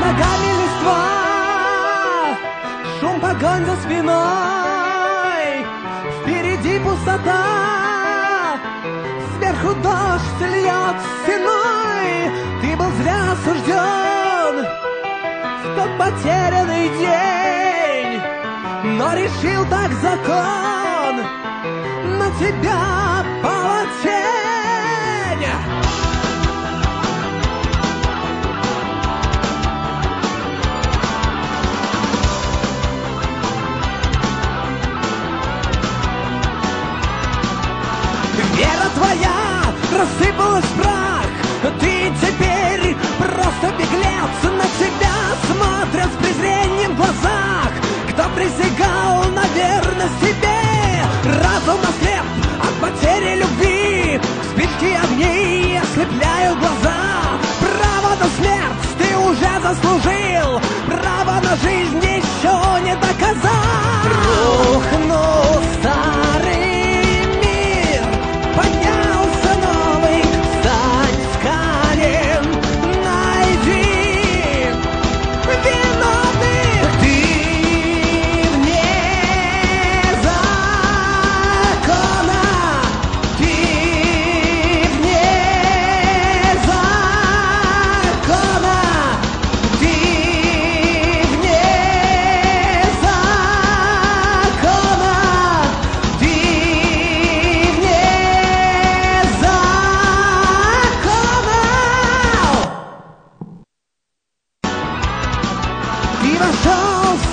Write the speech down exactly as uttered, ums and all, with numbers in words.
ногами листва, шум погонь за спиной, впереди пустота, сверху дождь льет стеной. Ты был зря осужден в тот потерянный день, но решил так закон, на тебя пала тень. Вера твоя рассыпалась в прах, ты теперь просто беглец. На тебя смотрят с презрением в глазах, кто присягал на верность тебе. Разум ослеп от потери любви, вспышки огней ослепляют глаза. Право на смерть ты уже заслужил, право на жизнь еще не доказал. Рухнул старый мир, поднялся новый, встань с колен, найди виновных. Ты вне закона, ты вне закона, ты вне закона, ты вне закона. Ты вошел в